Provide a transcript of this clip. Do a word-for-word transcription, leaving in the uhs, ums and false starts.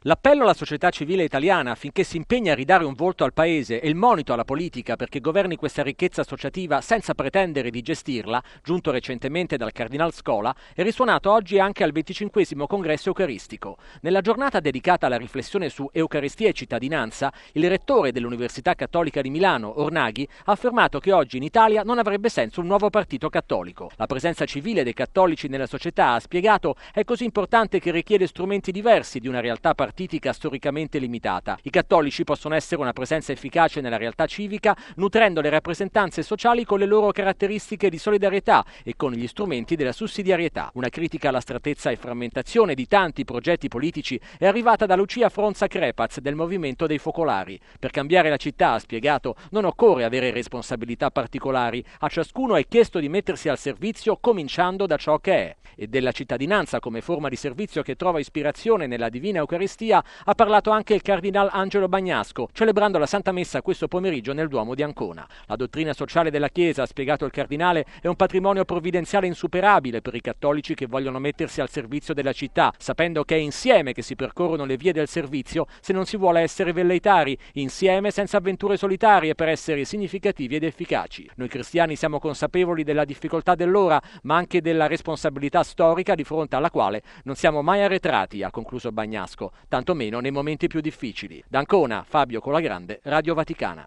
L'appello alla società civile italiana affinché si impegni a ridare un volto al Paese e il monito alla politica perché governi questa ricchezza associativa senza pretendere di gestirla, giunto recentemente dal Cardinal Scola, è risuonato oggi anche al venticinquesimo congresso eucaristico. Nella giornata dedicata alla riflessione su Eucaristia e cittadinanza, il rettore dell'Università Cattolica di Milano, Ornaghi, ha affermato che oggi in Italia non avrebbe senso un nuovo partito cattolico. La presenza civile dei cattolici nella società, ha spiegato, è così importante che richiede strumenti diversi di una realtà partitica partitica storicamente limitata. I cattolici possono essere una presenza efficace nella realtà civica, nutrendo le rappresentanze sociali con le loro caratteristiche di solidarietà e con gli strumenti della sussidiarietà. Una critica alla strattezza e frammentazione di tanti progetti politici è arrivata da Lucia Fronza Crepaz del Movimento dei Focolari. Per cambiare la città, ha spiegato, non occorre avere responsabilità particolari, a ciascuno è chiesto di mettersi al servizio cominciando da ciò che è. E della cittadinanza come forma di servizio che trova ispirazione nella Divina Eucaristia ha parlato anche il Cardinal Angelo Bagnasco, celebrando la Santa Messa questo pomeriggio nel Duomo di Ancona. La dottrina sociale della Chiesa, ha spiegato il Cardinale, è un patrimonio provvidenziale insuperabile per i cattolici che vogliono mettersi al servizio della città, sapendo che è insieme che si percorrono le vie del servizio se non si vuole essere velleitari, insieme senza avventure solitarie per essere significativi ed efficaci. Noi cristiani siamo consapevoli della difficoltà dell'ora, ma anche della responsabilità storica di fronte alla quale non siamo mai arretrati, ha concluso Bagnasco, tantomeno nei momenti più difficili. Da Ancona, Fabio Colagrande, Radio Vaticana.